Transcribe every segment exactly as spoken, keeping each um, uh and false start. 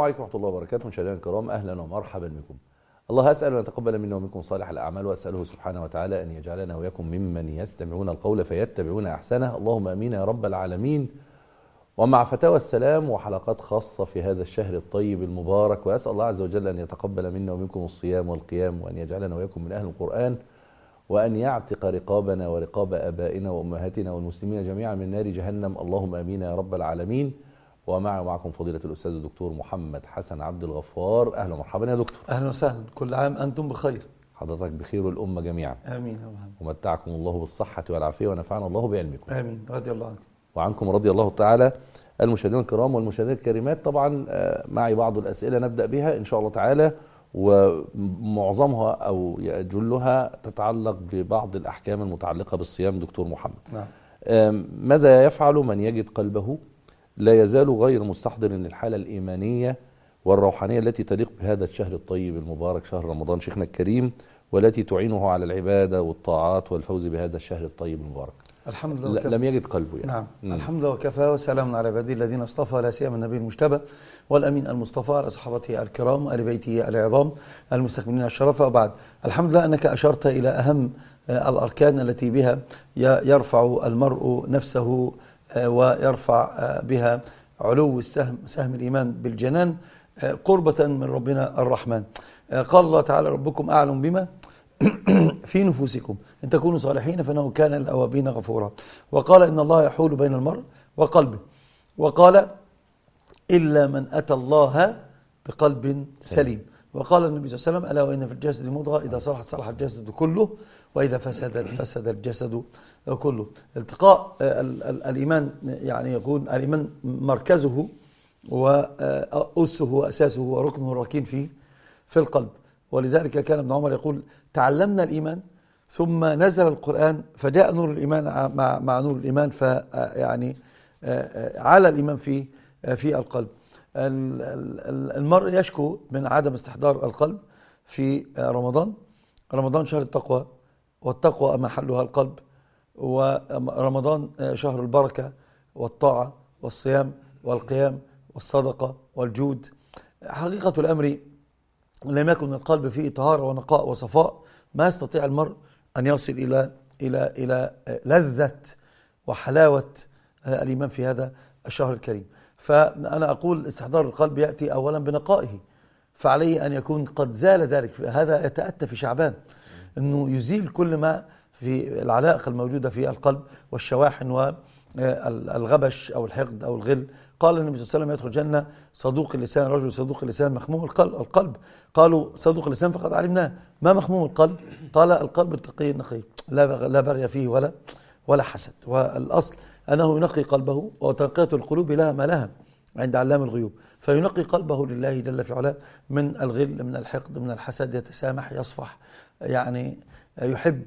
عليكم ورحمة الله وبركاته. مشاهدينا الكرام، أهلا ومرحبا بكم. الله أسأل أن يتقبل منا ومنكم صالح الأعمال، وأسأله سبحانه وتعالى أن يجعلنا وإياكم ممن يستمعون القول فيتبعون أحسنه. اللهم آمين يا رب العالمين. ومع فتاوى السلام وحلقات خاصة في هذا الشهر الطيب المبارك، وأسأل الله عز وجل أن يتقبل منا ومنكم الصيام والقيام، وأن يجعلنا وإياكم من أهل القرآن، وأن يعتق رقابنا ورقاب آبائنا وأمهاتنا والمسلمين جميعا من نار جهنم. اللهم آمين يا رب العالمين. ومعي ومعكم فضيلة الأستاذ الدكتور محمد حسن عبد الغفار. أهلا ومرحبا يا دكتور. أهلا وسهلا، كل عام أنتم بخير. حضرتك بخير والأمة جميعا. آمين يا محمد. ومتعكم الله بالصحة والعافية، ونفعنا الله بعلمكم. آمين. رضي الله عنكم. وعنكم رضي الله تعالى. المشاهدين الكرام والمشاهدات الكريمات، طبعا معي بعض الأسئلة نبدأ بها إن شاء الله تعالى، ومعظمها أو جلها تتعلق ببعض الأحكام المتعلقة بالصيام. دكتور محمد، نعم. ماذا يفعل من يجد قلبه لا يزال غير مستحضر للحالة الإيمانية والروحانية التي تليق بهذا الشهر الطيب المبارك، شهر رمضان شيخنا الكريم، والتي تعينه على العبادة والطاعات والفوز بهذا الشهر الطيب المبارك؟ الحمد لله وكفى. لم يجد قلبه يعني. نعم. مم. الحمد لله وكفى، وسلام على عباده الذين اصطفى، لا سيما النبي المجتبى والأمين المصطفى، على صحابته الكرام وآل بيته العظام المستكملين الشرف. وبعد، الحمد لله أنك أشرت إلى أهم الأركان التي بها يرفع المرء نفسه ويرفع بها علو السهم سهم الإيمان بالجنان قربة من ربنا الرحمن. قال الله تعالى: ربكم أعلم بما في نفوسكم إن تكونوا صالحين فإنه كان للأوابين غفورا. وقال: إن الله يحول بين المرء وقلبه. وقال: إلا من أتى الله بقلب سليم. وقال النبي صلى الله عليه وسلم: ألا وإن في الجسد مضغة إذا صلحت صلح الجسد كله، وإذا فسدت فسد الجسد كله. التقاء الإيمان يعني يكون الإيمان مركزه وأسه وأساسه وركنه الركين فيه في القلب. ولذلك كان ابن عمر يقول: تعلمنا الإيمان ثم نزل القرآن فجاء نور الإيمان مع, مع نور الإيمان، فيعني على الإيمان في في القلب. المرء يشكو من عدم استحضار القلب في رمضان. رمضان شهر التقوى، والتقوى محلها القلب، ورمضان شهر البركة والطاعة والصيام والقيام والصدقة والجود. حقيقة الأمر لم يكن القلب فيه طهارة ونقاء وصفاء ما يستطيع المرء أن يصل إلى إلى إلى لذة وحلاوة الإيمان في هذا الشهر الكريم. فأنا أقول استحضار القلب يأتي أولا بنقائه، فعليه أن يكون قد زال ذلك. هذا يتأتى في شعبان، أنه يزيل كل ما في العلائق الموجودة في القلب والشواحن والغبش أو الحقد أو الغل. قال النبي صلى الله عليه وسلم: يدخل الجنة صدوق اللسان، رجل صدوق اللسان مخموم القلب. قالوا: صدوق اللسان فقد علمناه، ما مخموم القلب؟ قال: القلب التقي النقي، لا بغي فيه ولا ولا حسد. والأصل أنه ينقي قلبه، وتنقية القلوب لها ما لها عند علام الغيوب، فينقي قلبه لله جل في علاه من الغل، من الحقد، من الحسد، يتسامح، يصفح، يعني يحب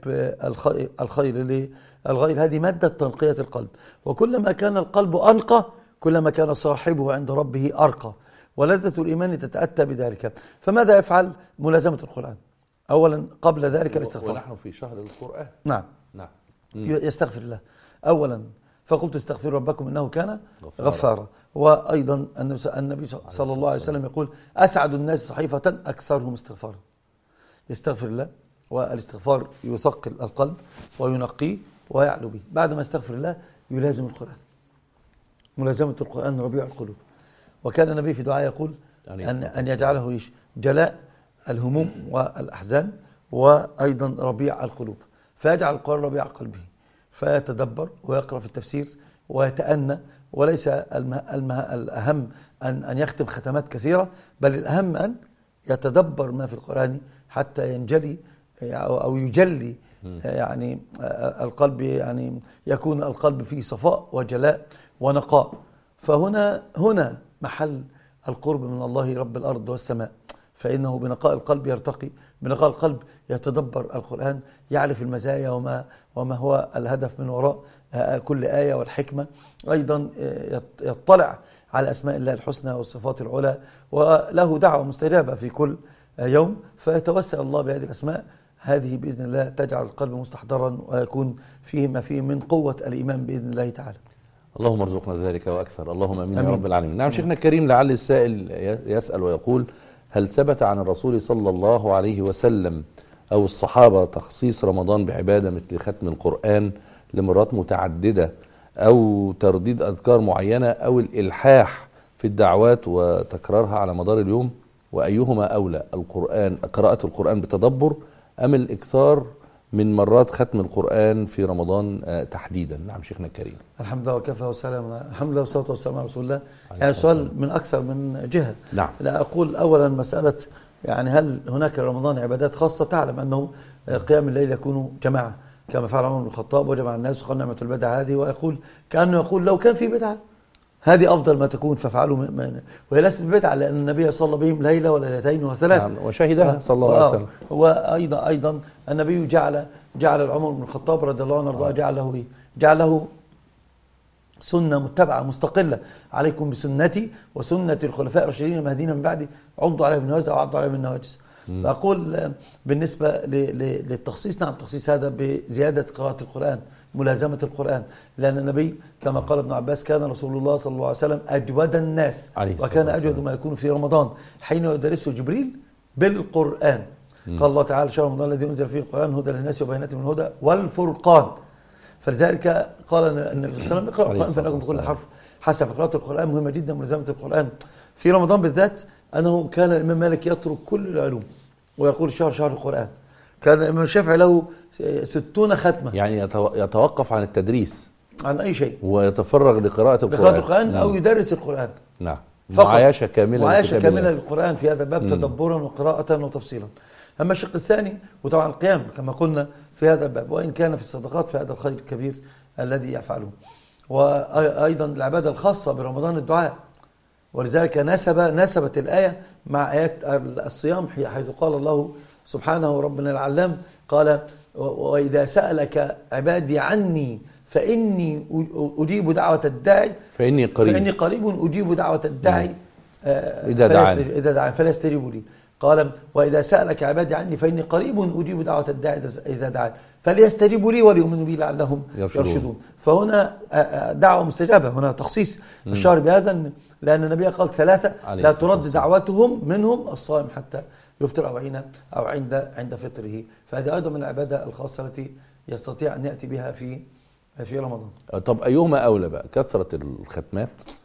الخير للغير. هذه مادة تنقية القلب. وكلما كان القلب أنقى كلما كان صاحبه عند ربه أرقى، ولذة الإيمان تتأتى بذلك. فماذا يفعل؟ ملازمة القرآن أولا، قبل ذلك الاستغفار. ونحن في شهر القرآن. نعم نعم. يستغفر الله أولا، فقلت: استغفروا ربكم إنه كان غفارا. غفارا. وأيضا النبي صلى الله عليه وسلم يقول: أسعد الناس صحيفة أكثرهم استغفارا. يستغفر الله، والاستغفار يثقل القلب وينقيه ويعلو به. بعد ما يستغفر الله يلازم القرآن. ملازمة القرآن ربيع القلوب. وكان النبي في دعاء يقول أن, أن يجعله جلاء الهموم والأحزان، وأيضا ربيع القلوب. فيجعل القرآن ربيع قلبه، فيتدبر ويقرأ في التفسير ويتأنى. وليس المه... المه... الأهم أن... أن يختم ختمات كثيرة، بل الأهم أن يتدبر ما في القرآن حتى ينجلي أو يجلي يعني القلب، يعني يكون القلب فيه صفاء وجلاء ونقاء. فهنا هنا محل القرب من الله رب الأرض والسماء، فإنه بنقاء القلب يرتقي، بنقاء القلب يتدبر القرآن، يعرف المزايا وما وما هو الهدف من وراء كل آية والحكمة. أيضا يطلع على أسماء الله الحسنى والصفات العلى، وله دعوة مستجابة في كل يوم، فيتوسل الله بهذه الأسماء. هذه بإذن الله تجعل القلب مستحضرا، ويكون فيه ما فيه من قوة الإيمان بإذن الله تعالى. اللهم ارزقنا ذلك وأكثر، اللهم أمين يا أمين. رب العالمين. نعم شيخنا الكريم، لعل السائل يسأل ويقول: هل ثبت عن الرسول صلى الله عليه وسلم أو الصحابة تخصيص رمضان بعبادة مثل ختم القرآن لمرات متعددة، أو ترديد أذكار معينة، أو الإلحاح في الدعوات وتكرارها على مدار اليوم؟ وأيهما أولى، القرآن قراءة القرآن بتدبر أم الإكثار من مرات ختم القرآن في رمضان آه تحديدا؟ نعم شيخنا الكريم. الحمد لله وكفى وسلام، الحمد لله والصلاة والسلام على رسول الله. يعني سؤال من أكثر من جهة. نعم. لا أقول أولا مسألة يعني هل هناك رمضان عبادات خاصة؟ تعلم أنه قيام الليل يكون جماعة كما فعل عمر بن الخطاب وجمع الناس وقال نعمة البدعة هذه، ويقول كأنه يقول لو كان في بدعة هذه أفضل ما تكون فافعلوا، وهي ليست بدعة لأن النبي صلى بهم ليلة وليلتين وثلاث. نعم وشهدها صلى الله عليه وسلم. وأيضا أيضا النبي جعل جعل عمر بن الخطاب رضي الله عنه وارضاه جعله إيه؟ جعله سنة متبعة مستقلة: عليكم بسنتي وسنة الخلفاء الراشدين المهديين من بعدي، عضوا عليها بالنواجذ أو عضوا عليها بالنواجذ. فأقول بالنسبة للتخصيص، نعم تخصيص هذا بزيادة قراءة القرآن، ملازمة القرآن، لأن النبي كما قال ابن عباس كان رسول الله صلى الله عليه وسلم أجود الناس، وكان أجود ما يكون في رمضان حين يدرسه جبريل بالقرآن. قال الله تعالى: شهر رمضان الذي أنزل فيه القرآن هدى للناس وبينات من الهدى والفرقان. فلذلك قال النبي صلى الله عليه وسلم: اقرأوا القرآن فإنكم بكل حرف حسب. قراءة القرآن مهمة جدا، ملازمة القرآن في رمضان بالذات. أنه كان الإمام مالك يترك كل العلوم ويقول الشهر شهر القرآن. كان الإمام الشافعي له ستون ختمة، يعني يتوقف عن التدريس عن أي شيء ويتفرغ لقراءة القرآن, لقراءة القرآن أو يدرس القرآن. نعم، معايشة كاملة معايشة كاملة للقرآن في هذا الباب، مم. تدبرا وقراءة وتفصيلا. أما الشق الثاني وطبعا القيام كما قلنا في هذا الباب، وإن كان في الصدقات في هذا الخير الكبير الذي يفعله. وأيضا العبادة الخاصة برمضان الدعاء، ولذلك نسب نسبت الآية مع آيات الصيام، حيث قال الله سبحانه ربنا العلام قال: وإذا سألك عبادي عني فإني أجيب دعوة الداعي فإني قريب فإني قريب أجيب دعوة الداعي إذا دعاني إذا دعاني فلا يستجيبوا لي. قال: وإذا سألك عبادي عني فإني قريب أجيب دعوة الداعي إذا دعاني فليستجيبوا لي وليؤمنوا بي لعلهم يرشدون. يرشدون. فهنا دعوة مستجابة، هنا تخصيص مم. الشهر بهذا، لأن النبي قال ثلاثة لا ترد دعوتهم، منهم الصائم حتى يفطر أو عين أو عند عند فطره. فهذه أيضا من العبادة الخاصة التي يستطيع أن يأتي بها في في رمضان. طب أيهما أولى بقى، كثرة الختمات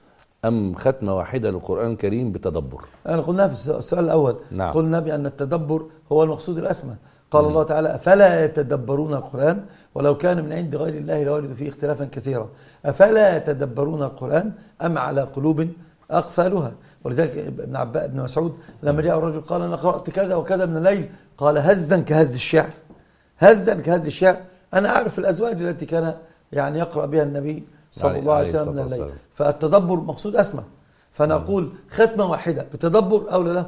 أم ختمة واحدة للقرآن الكريم بتدبر؟ أنا قلنا في السؤال الأول. نعم. قلنا بأن التدبر هو المقصود الأسمى. قال مم. الله تعالى: أفلا يتدبرون القرآن ولو كان من عند غير الله لوجدوا فيه اختلافا كثيرا. أفلا يتدبرون القرآن أم على قلوب أقفالها. ولذلك ابن عباس ابن مسعود لما جاء الرجل قال: أنا قرأت كذا وكذا من الليل، قال: هزا كهز الشعر، هزا كهز الشعر. أنا أعرف الأزواج التي كان يعني يقرأ بها النبي صلى الله عليه وسلم من الليل. فالتدبر مقصود أسمى. فأنا أقول ختمة واحدة بتدبر أولى له.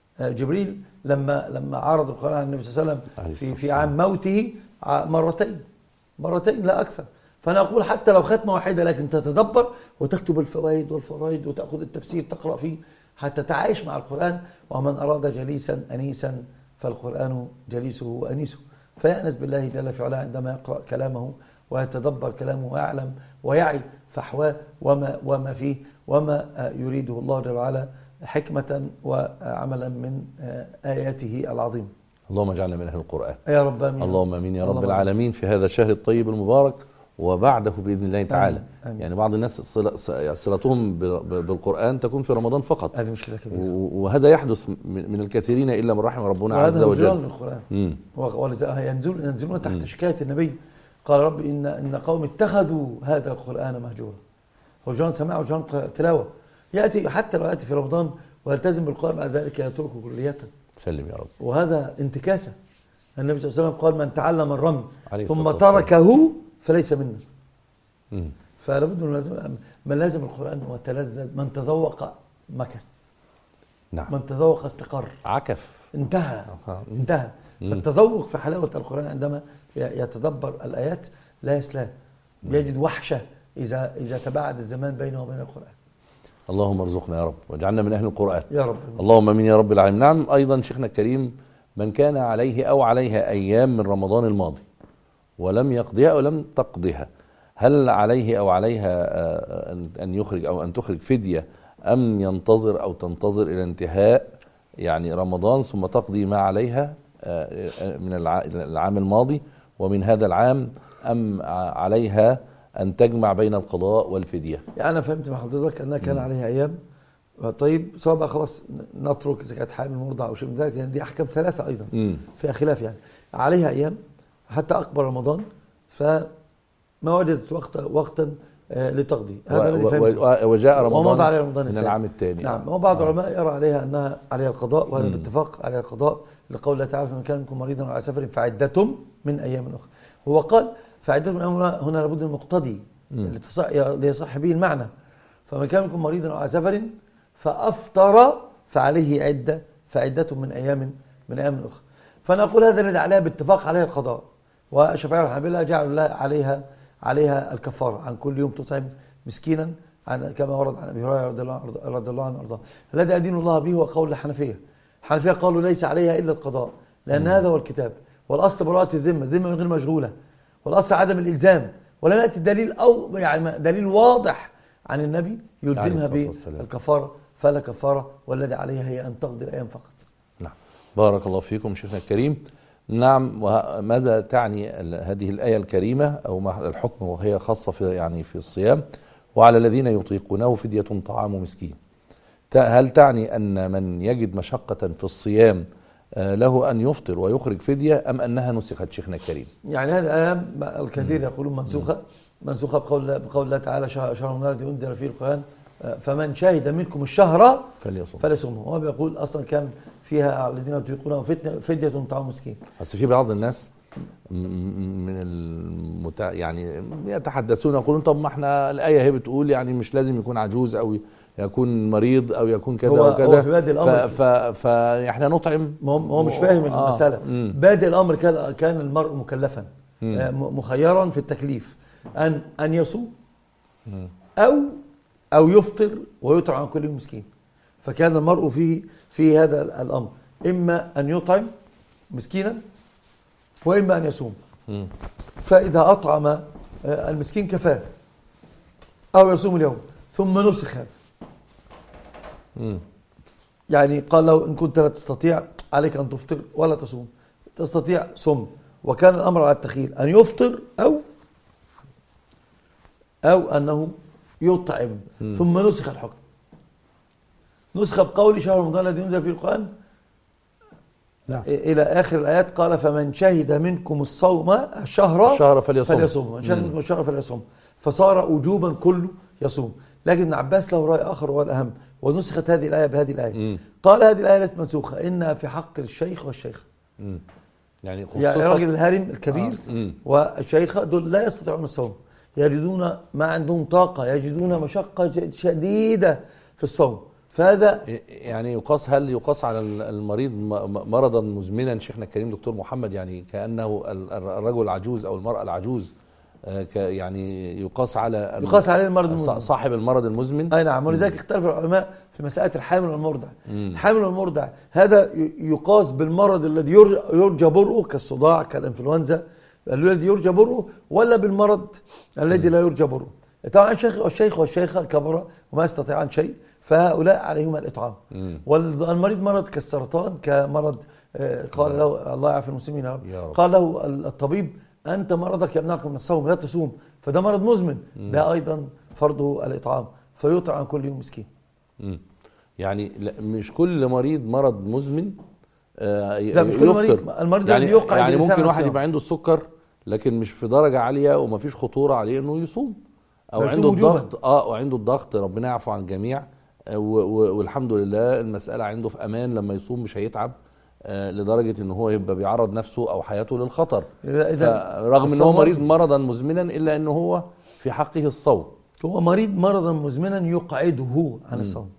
جبريل لما لما عرض القرآن على النبي صلى الله عليه وسلم في في عام موته مرتين مرتين لا أكثر. فأنا أقول حتى لو ختمة واحدة لكن تتدبر وتكتب الفوائد والفرائد وتأخذ التفسير تقرأ فيه حتى تعايش مع القرآن. ومن أراد جليسا أنيسا فالقرآن جليسه وأنيسه، فيأنس بالله جل في علاه عندما يقرأ كلامه ويتدبر كلامه ويعلم ويعي فحواه وما وما فيه وما يريده الله جل وعلا حكمة وعملا من آياته العظيمة. اللهم اجعلنا من أهل القرآن يا رب آمين. اللهم امين يا رب العالمين في هذا الشهر الطيب المبارك وبعده بإذن الله تعالى. آمين. آمين. يعني بعض الناس صلتهم بالقرآن تكون في رمضان فقط، هذه مشكلة كبيرة، وهذا يحدث من الكثيرين إلا من رحم ربنا عز وجل. وهذا للقرآن، ولذا ينزل ينزلون تحت شكاية النبي. قال: رب إن إن قوم اتخذوا هذا القرآن مهجورا. هجران سماع وهجران تلاوة. يأتي حتى لو يأتي في رمضان ويلتزم بالقرآن بعد ذلك يتركه كلية. سلم يا رب. وهذا انتكاسة. النبي صلى الله عليه وسلم قال: من تعلم الرمي ثم تركه فليس منا. مم. فلا بد من لازم من لازم القرآن وتلذذ، من تذوق مكث. نعم. من تذوق استقر. عكف. انتهى. أوه. انتهى. فالتذوق في حلاوة القرآن عندما يتدبر الآيات لا يسلاه، يجد وحشة إذا إذا تباعد الزمان بينه وبين القرآن. اللهم ارزقنا يا رب واجعلنا من أهل القرآن يا رب. اللهم امين يا رب العالمين. نعم. أيضا شيخنا الكريم، من كان عليه أو عليها أيام من رمضان الماضي ولم يقضيها أو لم تقضيها، هل عليه أو عليها آه، أن- أن يخرج أو أن تخرج فدية، أم ينتظر أو تنتظر إلى انتهاء يعني رمضان ثم تقضي ما عليها آه، آه، من الع- العام الماضي ومن هذا العام، أم ع- عليها أن تجمع بين القضاء والفدية؟ يعني أنا فهمت من حضرتك أنها كان عليها أيام. طيب سواء بقى خلاص نترك إذا كانت حامل مرضع أو شيء من ذلك، يعني دي أحكام ثلاثة أيضا مم. فيها خلاف. يعني عليها أيام حتى أقبل رمضان، فما وجدت وقت وقتا آه، لتقضي. هذا الذي و- فهمته. و- وجاء ومضى عليه رمضان رمضان من الثاني. العام الثاني. نعم. وبعض آه. العلماء يرى عليها أنها عليها القضاء، وهذا مم. باتفاق عليها القضاء لقول الله تعالى: فمن كان منكم مريضا أو على سفر فعدة من أيام أخرى. هو قال فعدة من أيام أخرى، هنا لابد من المقتضي لتصح- ليصح به المعنى. فمن كان منكم مريضا أو على سفر فأفطر فعليه عدة فعدة من أيام من أيام أخرى. فأنا أقول هذا الذي عليها باتفاق عليها القضاء. والشافعية والحنابلة جعلوا لها عليها عليها الكفارة عن كل يوم تطعم مسكينا، عن كما ورد عن ابي هريره رضي الله رضي الله عنه وارضاه. الذي ادين الله به هو قول الحنفيه. الحنفيه قالوا ليس عليها الا القضاء، لان هذا هو الكتاب، والاصل براءه الذمه، الذمه غير مشغوله، والاصل عدم الالزام، ولم ياتي دليل او يعني دليل واضح عن النبي يلزمها بالكفاره، فلا كفاره، والذي عليها هي ان تقضي الايام فقط. نعم. بارك الله فيكم شيخنا الكريم. نعم. وماذا تعني ال- هذه الآية الكريمة أو ما الحكم وهي خاصة في يعني في الصيام؟ وعلى الذين يطيقونه فدية طعام مسكين. ت- هل تعني أن من يجد مشقة في الصيام آه، له أن يفطر ويخرج فدية، أم أنها نسخت شيخنا الكريم؟ يعني هذه الآية الكثير يقولون منسوخة، منسوخة بقول بقول الله تعالى: شهر شهر رمضان الذي أنزل فيه القرآن فمن شهد منكم الشهر فليصم. فليصمه. هو بيقول أصلا كان فيها الذين يطيقونه فدية طعام مسكين. بس في بعض الناس م- م- من المتع... يعني يتحدثون يقولون طب ما احنا الآية هي بتقول يعني مش لازم يكون عجوز أو يكون مريض أو يكون كذا هو- أو كذا، هو في بادئ الأمر ف... ف... فاحنا نطعم. ما هو هو مش فاهم آه. المسألة. مم. بادئ الأمر كان كان المرء مكلفا مم. آه، م- مخيرا في التكليف أن أن يصوم مم. أو أو يفطر ويطعم عن كل يوم مسكين. فكان المرء في في هذا الأمر إما أن يطعم مسكينا وإما أن يصوم. مم. فإذا أطعم آه، المسكين كفاه، أو يصوم اليوم، ثم نسخ هذا. مم. يعني قال له: إن كنت لا تستطيع عليك أن تفطر ولا تصوم، تستطيع صم. وكان الأمر على التخيير أن يفطر أو أو أنه يطعم. مم. ثم نسخ الحكم، نسخ بقول شهر رمضان الذي ينزل فيه القرآن نعم. إلى آخر الآيات. قال: فمن شهد منكم الصوم الشهر الشهر فليصم. فليصوم من شهد مم. منكم الشهر فليصوم. فصار وجوبا كله يصوم. لكن ابن عباس له رأي آخر وهو الأهم، ونسخت هذه الآية بهذه الآية. مم. قال: هذه الآية ليست منسوخة، إنها في حق الشيخ والشيخة. مم. يعني خصوصا يعني راجل الهرم الكبير آه. مم. والشيخة دول لا يستطيعون الصوم، يجدون ما عندهم طاقة، يجدون مشقة شديدة في الصوم. فهذا يعني يقاس، هل يقاس على المريض م- م- مرضا مزمنا شيخنا الكريم دكتور محمد؟ يعني كأنه ال- الرجل العجوز أو المرأة العجوز آه، ك- يعني يقاس على ال- يقاس عليه المرض ص- المزمن. صاحب المرض المزمن. أي نعم. ولذلك اختلف العلماء في مسألة الحامل والمرضع. مم. الحامل والمرضع هذا ي- يقاس بالمرض الذي يرجى, يرجى برؤه كالصداع كالإنفلونزا الذي يرجى برؤه، ولا بالمرض الذي لا يرجى برؤه. طبعا الشيخ والشيخ والشيخة كبر وما يستطيعان شيء، فهؤلاء عليهما الإطعام. مم. والمريض مرض كالسرطان كمرض آه، قال له الله يعافي المسلمين يا رب. يا رب. قال له الطبيب: أنت مرضك يمنعك من الصوم لا تصوم، فده مرض مزمن. ده أيضا فرضه الإطعام، فيطعم عن كل يوم مسكين. مم. يعني لا- مش كل مريض مرض مزمن آه، ي- لا، مش كل يفطر. مريض. المريض يعني الذي يقعد يعني الإنسان ممكن عن واحد الصيام. يبقى عنده السكر لكن مش في درجة عالية ومفيش خطورة عليه انه يصوم، او فيصوم عنده وجوباً. الضغط اه وعنده الضغط ربنا يعفو عن الجميع، آه، و- و- والحمد لله المسألة عنده في امان، لما يصوم مش هيتعب آه، لدرجة ان هو يبقى بيعرض نفسه او حياته للخطر. إذا رغم ان هو الصوم مريض واجب. مرضا مزمنا الا انه هو في حقه الصوم. هو مريض مرضا مزمنا يقعده عن الصوم.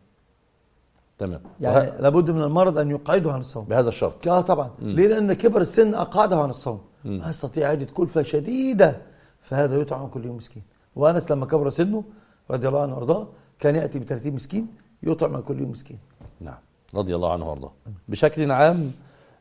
تمام. يعني وه- لابد من المرض أن يقعده عن الصوم. بهذا الشرط. اه طبعا. ليه؟ لأن كبر السن أقعده عن الصوم، ما يستطيع، يجد كلفة شديدة، فهذا يطعم كل يوم مسكين. وأنس لما كبر سنه رضي الله عنه وارضاه كان يأتي بثلاثين مسكين يطعم كل يوم مسكين. نعم رضي الله عنه وارضاه. بشكل عام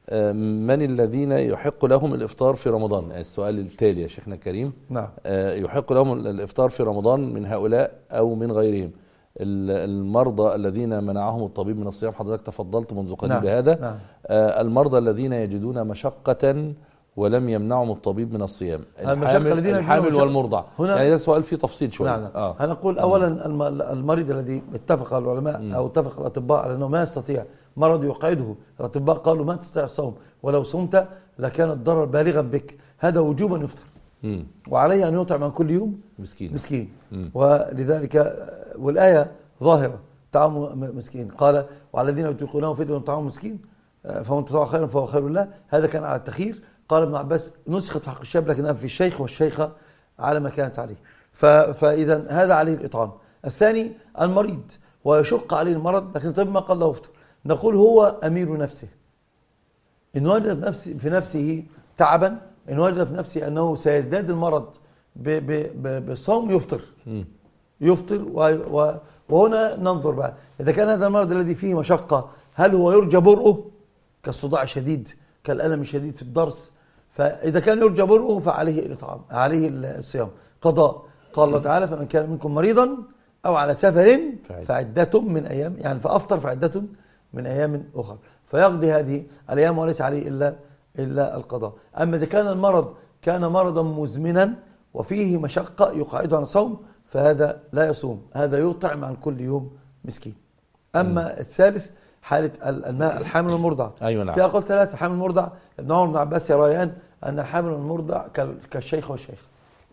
من الذين يحق لهم الإفطار في رمضان؟ السؤال التالي يا شيخنا الكريم. نعم. يحق لهم الإفطار في رمضان من هؤلاء أو من غيرهم؟ المرضى الذين منعهم الطبيب من الصيام، حضرتك تفضلت منذ قليل نعم. بهذا. نعم. المرضى الذين يجدون مشقة ولم يمنعهم الطبيب من الصيام، الحامل, الحامل والمرضع. يعني ده سؤال فيه تفصيل شوية. نعم. آه. هنقول أولا المريض الذي اتفق العلماء م. أو اتفق الأطباء على أنه ما يستطيع، مرض يقعده، الأطباء قالوا ما تستطيع الصوم، ولو صمت لكان الضرر بالغا بك، هذا وجوبا يفطر. م. وعليه أن يطعم عن كل يوم مسكين, مسكين. ولذلك والآية ظاهرة، طعام مسكين، قال وعلى الذين يطيقونه فدية طعام مسكين فمن تطوع خيرا فهو خير له، هذا كان على التخيير. قال ابن عباس نسخت في حق الشاب لكنها في الشيخ والشيخة على ما كانت عليه. فإذا هذا عليه الإطعام. الثاني المريض ويشق عليه المرض لكن طيب ما قال له افطر، نقول هو أمير نفسه، إن وجد نفسه في نفسه تعبا، إن وجد في نفسه أنه سيزداد المرض بالصوم يفطر يفطر وهنا ننظر بقى إذا كان هذا المرض الذي فيه مشقة هل هو يرجى برؤه كالصداع الشديد كالألم الشديد في الضرس، فإذا كان يرجى برؤه فعليه الإطعام، عليه الصيام قضاء. قال الله تعالى فمن كان منكم مريضا أو على سفر فعدة من أيام، يعني فأفطر فعدة من أيام أخرى، فيقضي هذه الأيام وليس عليه إلا إلا القضاء. أما إذا كان المرض كان مرضا مزمنا وفيه مشقة يقعده عن صوم فهذا لا يصوم، هذا يطعم عن كل يوم مسكين. أما الثالث حالة الماء الحامل والمرضع. أيوة نعم. في أقل ثلاثة حامل المرضع، ابن عمر بن عباس يريان أن الحامل والمرضع كالشيخ والشيخ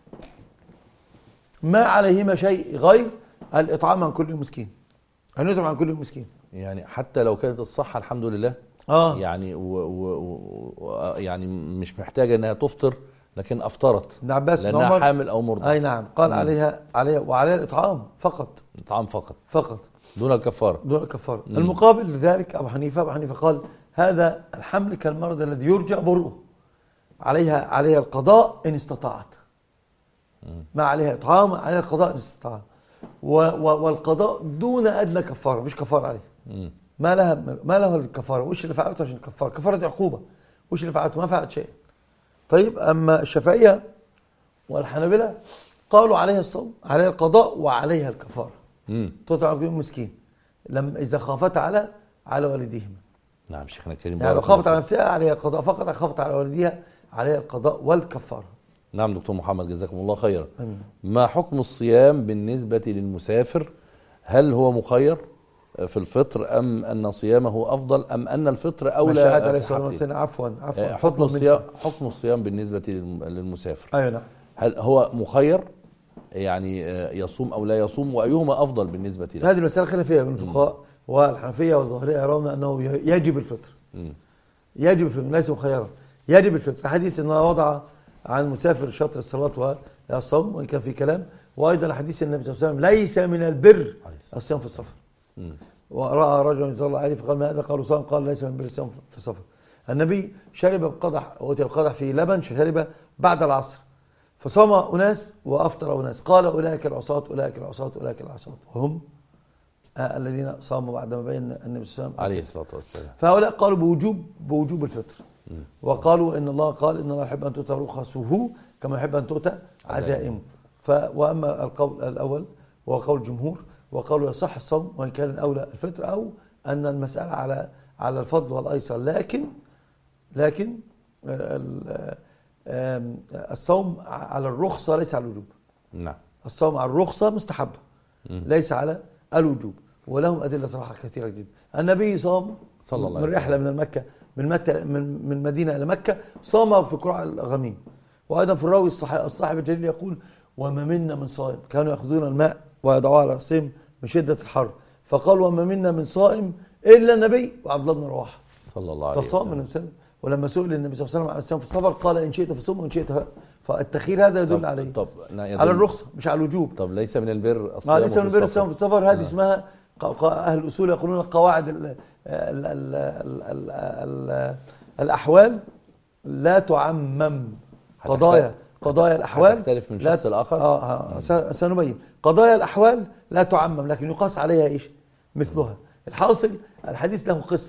ما عليهما شيء غير الإطعام عن كل يوم مسكين، أن يطعم عن كل يوم مسكين. يعني حتى لو كانت الصحة الحمد لله آه. يعني و و و يعني مش محتاجة أنها تفطر لكن أفطرت ابن عباس لأنها عمر حامل أو مرضع. أي نعم. قال مم. عليها عليها وعليها الإطعام فقط، إطعام فقط فقط دون الكفارة. دون الكفارة. المقابل لذلك أبو حنيفة أبو حنيفة قال هذا الحمل كالمرض الذي يرجى برؤه، عليها عليها القضاء إن استطاعت، ما عليها إطعام، عليها القضاء إن استطاعت، والقضاء دون أدنى كفارة، مش كفارة عليه. ما لها ما لها الكفارة، وش اللي فعلته عشان الكفارة؟ كفارة دي عقوبة، وش اللي فعلته؟ ما فعلت شيء. طيب أما الشافعية والحنابلة قالوا عليها الصوم، عليها القضاء وعليها الكفارة، تطعم يوم مسكين لما إذا خافت على على والديهما. نعم شيخنا الكريم. يعني لو خافت على نفسها عليها القضاء فقط، خافت على والديها عليها القضاء والكفارة. نعم دكتور محمد جزاكم الله خيرا. ما حكم الصيام بالنسبة للمسافر؟ هل هو مخير في الفطر أم أن صيامه أفضل أم أن الفطر أولى؟ عفوا عفوا حكم الصيام حكم الصيام بالنسبة للمسافر. أيوة نعم. هل هو مخير يعني يصوم أو لا يصوم، وأيهما أفضل بالنسبة له؟ هذه المسألة خلافية بين الفقهاء، والحنفية والظاهرية يرون أنه يجب الفطر. م. يجب الفطر ليس مخيرا، يجب الفطر. حديث أنه وضع عن المسافر شطر الصلاة والصوم وإن كان في كلام، وأيضا حديث النبي صلى الله عليه وسلم ليس من البر الصيام في السفر. م. ورأى رجل صلى الله عليه فقال ما هذا؟ قالوا صام، قال ليس من البر الصيام في السفر. النبي شرب بقدح، أوتي القدح في لبن، شرب بعد العصر، فصام أناس وأفطر أناس، قال أولئك العصاة أولئك العصاة أولئك العصاة، وهم آه الذين صاموا بعد ما بين النبي صلى الله عليه الصلاة والسلام. فهؤلاء قالوا بوجوب بوجوب الفطر، م. وقالوا إن الله قال إن الله يحب أن تؤتى رخصه كما يحب أن تؤتى عزائمه. وأما القول الأول وهو قول الجمهور، وقالوا يصح الصوم وإن كان الأولى الفطر، أو أن المسألة على على الفضل والأيسر، لكن لكن الصوم على الرخصة ليس على الوجوب. نعم. الصوم على الرخصة مستحب ليس على الوجوب، ولهم أدلة صراحة كثيرة جدا. النبي صام صلى الله عليه وسلم من رحلة من المكة من مكة من من مدينة إلى مكة، صام في قرع الغميم. وأيضا في الراوي الصاحب الجليل يقول وما منا من صائم، كانوا يأخذون الماء ويضعوه على رأسهم من شدة الحر، فقال وما منا من صائم إلا النبي وعبد الله بن رواحة صلى الله عليه وسلم. فصام النبي صلى الله عليه وسلم. ولما سئل النبي صلى الله عليه وسلم عن الصيام في السفر قال إن شئت فصوم وإن شئت فالتخير هذا يدل طب عليه طب على الرخصة مش على الوجوب. طب ليس من البر الصيام؟ ما ليس من البر الصيام في السفر، هذه اسمها أهل الأصول يقولون القواعد ال ال ال ال ال الأحوال لا تعمم. قضايا قضايا الأحوال تختلف من شخص الآخر. آه سنبين. قضايا الأحوال لا تعمم لكن يقاس عليها إيش مثلها. الحاصل الحديث له قصة،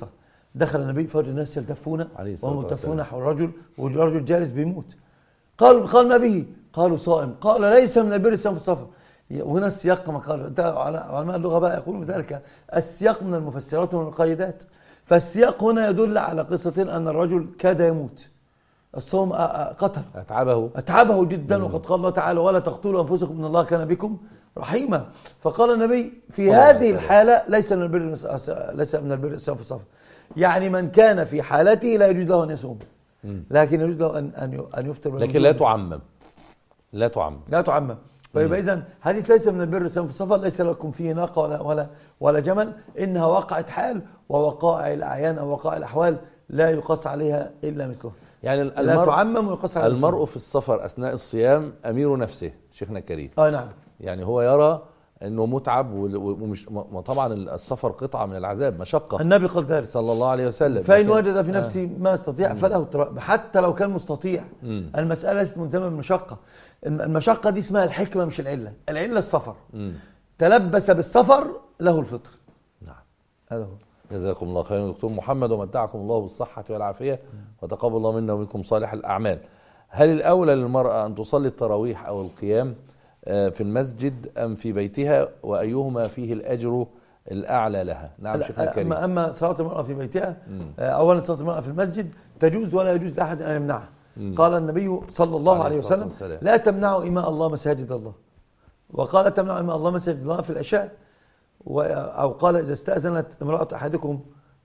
دخل النبي فوجد الناس يلتفون عليه الصلاة وهم والسلام. يلتفون حول الرجل والرجل جالس بيموت. قالوا قال ما به؟ قالوا صائم. قال ليس من البر الصيام في السفر. وهنا السياق كما قال انت علماء اللغه بقى يقولون بذلك السياق من المفسرات ومن القيدات. فالسياق هنا يدل على قصه ان الرجل كاد يموت. الصوم قتل اتعبه اتعبه جدا. وقد قال الله تعالى ولا تقتلوا انفسكم ان الله كان بكم رحيما. فقال النبي في هذه الحاله ليس من البر ليس من البر الصيام في السفر. يعني من كان في حالته لا يجوز له ان يصوم، لكن يجوز له ان ان ان يفطر، لكن لا تعمم لا تعمم لا تعمم. فيبقى اذا حديث ليس من البر الصيام في السفر ليس لكم فيه ناقه ولا ولا ولا جمل، انها واقعه حال، ووقائع الاعيان او وقائع الاحوال لا يقاس عليها الا مثله. يعني لا المرء تعمم ويقاس عليها المرء في السفر اثناء الصيام امير نفسه شيخنا الكريم. اه نعم. يعني هو يرى انه متعب ومش طبعا السفر قطعه من العذاب، مشقه. النبي قال ذلك صلى الله عليه وسلم. فإن وجد في نفسه ما يستطيع فله التراب، حتى لو كان مستطيع. مم. المسألة ليست منتمة بالمشقة. المشقة دي اسمها الحكمة مش العلة. العلة السفر. مم. تلبس بالسفر له الفطر. نعم. هذا هو. جزاكم الله خيرا دكتور محمد، ومتعكم الله بالصحة والعافية، وتقبل الله منا ومنكم صالح الأعمال. هل الأولى للمرأة أن تصلي التراويح أو القيام في المسجد أم في بيتها، وأيهما فيه الأجر الأعلى لها؟ نعم شيخنا الكريم. أما صلاة المرأة في بيتها، أولا صلاة المرأة في المسجد تجوز ولا يجوز لأحد أن يمنعها. قال النبي صلى الله عليه وسلم لا تمنعوا إماء الله مساجد الله. وقال لا تمنعوا إماء الله مساجد الله في العشاء. أو قال إذا استأذنت امرأة أحدكم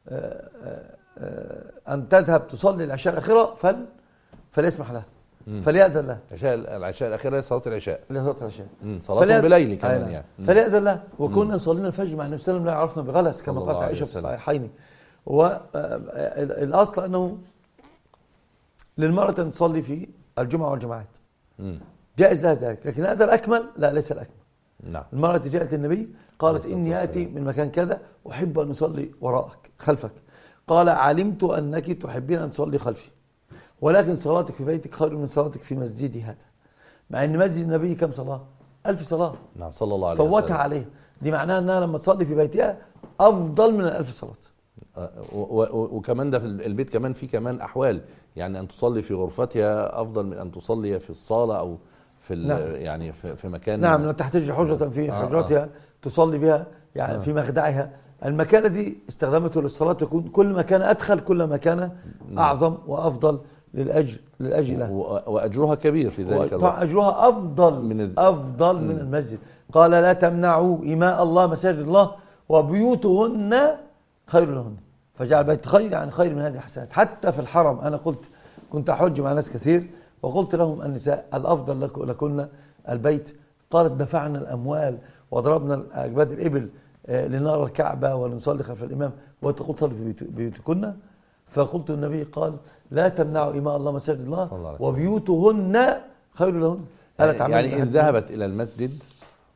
أن تذهب تصلي العشاء الأخيرة فل فليسمح لها، فليأذن لها. العشاء العشاء الأخيرة صلاة العشاء. صلاة العشاء. صلاة بليل كمان يعني. فليأذن لها. وكنا صلينا الفجر مع النبي صلى الله عليه وسلم لا عرفنا بغلس كما قالت عائشة في الصحيحين. والأصل أنه للمرأة أن تصلي في الجمعة والجماعات. جائز لها ذلك، لكن هذا الأكمل لا ليس الأكمل. نعم. المرأة جاءت النبي قالت إني آتي من مكان كذا أحب أن أصلي وراءك خلفك. قال علمت أنك تحبين أن تصلي خلفي، ولكن صلاتك في بيتك خير من صلاتك في مسجدي هذا. مع أن مسجد النبي كم صلاة؟ ألف صلاة. نعم صلى الله عليه وسلم. فوتها عليه. دي معناها أنها لما تصلي في بيتها أفضل من الألف صلاة. وكمان ده في البيت كمان في كمان أحوال، يعني أن تصلي في غرفتها أفضل من أن تصلي في الصالة أو في نعم. يعني في, في مكان. نعم. لا تحتاج حجرة في حجرتها آه آه. تصلي بها يعني آه. في مخدعها. المكان الذي استخدمته للصلاة يكون كل ما كان أدخل كل ما كان أعظم وأفضل للأجر للأجر له. وأجرها كبير في ذلك الوقت. أجرها أفضل من أفضل من المسجد. قال لا تمنعوا إماء الله مساجد الله وبيوتهن خير لهن. فجعل بيت خير يعني خير من هذه الحسنات. حتى في الحرم أنا قلت كنت أحج مع ناس كثير وقلت لهم النساء الأفضل لكن البيت. قالت دفعنا الأموال وضربنا أجباد الإبل لنرى الكعبة ولنصلي خلف الإمام وتقول صلي في بيوتكن. فقلت النبي قال لا تمنعوا إماء الله مساجد الله وبيوتهن خير لهن. يعني إن ذهبت إلى المسجد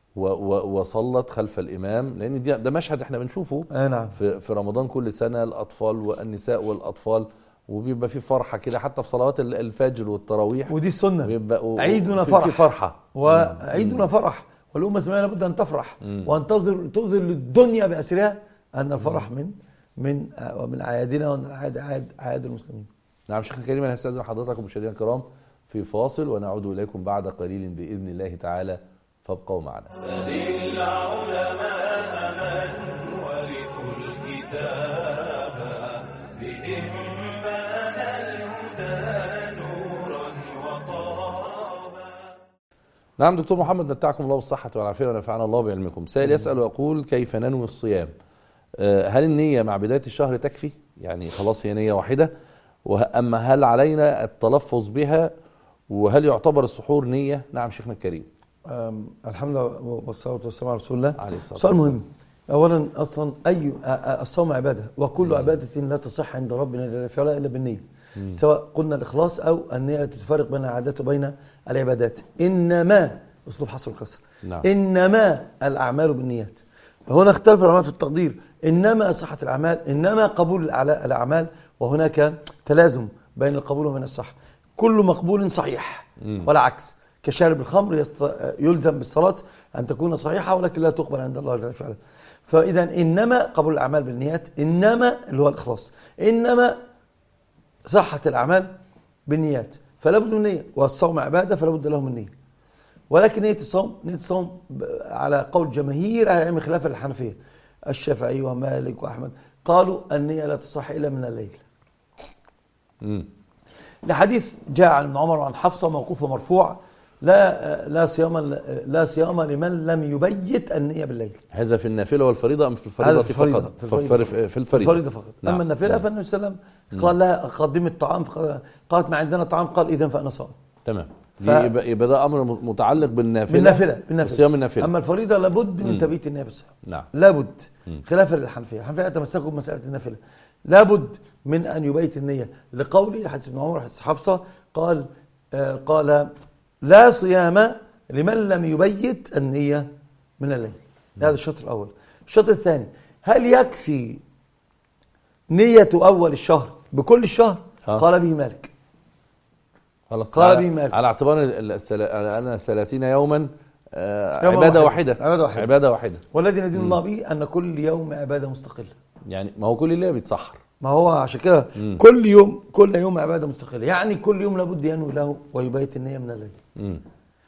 وصلت خلف الإمام، لأن ده مشهد احنا بنشوفه نعم. في, في رمضان كل سنة، الأطفال والنساء والأطفال، وبيبقى في فرحة كده حتى في صلوات الفجر والتراويح، ودي السنة. عيدنا فرح في فرحة وعيدنا فرح والأمة الإسلامية لابد أن تفرح وأن تظهر تظهر للدنيا بأسرها أن الفرح من من ومن أعيادنا ومن أعياد أعياد المسلمين. نعم شيخنا الكريم، أنا هستأذن حضرتك مشاهدينا الكرام في فاصل ونعود إليكم بعد قليل بإذن الله تعالى، فابقوا معنا. سل العلماء من ورثوا الكتاب بهم بان الهدى نورا وطابا. نعم دكتور محمد، متعكم الله بالصحة والعافية ونفعنا الله بعلمكم. سائل يسأل ويقول كيف ننوي الصيام؟ هل النية مع بداية الشهر تكفي؟ يعني خلاص هي نية واحدة، أما هل علينا التلفظ بها؟ وهل يعتبر السحور نية؟ نعم شيخنا الكريم. الحمد لله والصلاة والسلام على رسول الله. عليه الصلاة سؤال مهم. أولا أصلا أي الصوم عبادة، وكل عبادة لا تصح عند ربنا جل في علاه إلا بالنية. مم. سواء قلنا الإخلاص أو النية التي تفرق بين العادات وبين العبادات. إنما أسلوب حصر القصر. نعم. إنما الأعمال بالنيات. فهنا اختلف العلماء في التقدير. إنما صحة الأعمال، إنما قبول الأعمال، وهناك تلازم بين القبول وبين الصحة. كل مقبول صحيح. مم. ولا عكس. كشارب الخمر يلزم بالصلاة أن تكون صحيحة ولكن لا تقبل عند الله جل وعلا. فإذا إنما قبول الأعمال بالنيات، إنما اللي هو الإخلاص، إنما صحة الأعمال بالنيات، فلا بد من النية. والصوم عبادة فلا بد له من النية. ولكن نية الصوم نية الصوم على قول جماهير أهل العلم خلافا للحنفية، الشافعي ومالك وأحمد قالوا النية لا تصح إلا من الليل. امم لحديث جاء عن ابن عمر وعن حفصة موقوف مرفوع، لا لا صيام لا صيام لمن لم يبيت النية بالليل. هذا في النافلة والفريضة أم في الفريضة في الفريضة فقط؟ في الفريضة, في الفريضة, الفريضة فقط. نعم. أما النافلة فالنبي صلى الله عليه وسلم قال لها قدمي الطعام، قالت ما عندنا طعام، قال إذن فأنا صائم. تمام. ف... يبقى, يبقى ده أمر متعلق بالنافلة بالنافلة بالنافلة صيام النافلة. أما الفريضة لابد من تبيت النية بالصيام. نعم. لابد، خلافا للحنفية. الحنفية يتمسكوا بمسألة النافلة، لابد من أن يبيت النية، لقولي حديث ابن عمر حديث حفصة قال آه قال لا صيام لمن لم يبيت النية من الليل. هذا الشطر الأول. الشطر الثاني، هل يكفي نية أول الشهر بكل الشهر؟ آه. قال به مالك. خلاص. قال على, به مالك على اعتبار أن ثلاثين يوما آه يوم عبادة واحدة. واحدة. عبادة واحدة. عبادة واحدة. والذي ندين الله به أن كل يوم عبادة مستقلة. يعني ما هو كل الليل بيتسحر، ما هو عشان كده كل يوم كل يوم عبادة مستقلة، يعني كل يوم لابد ينوي له ويبيت النية من الليل. مم.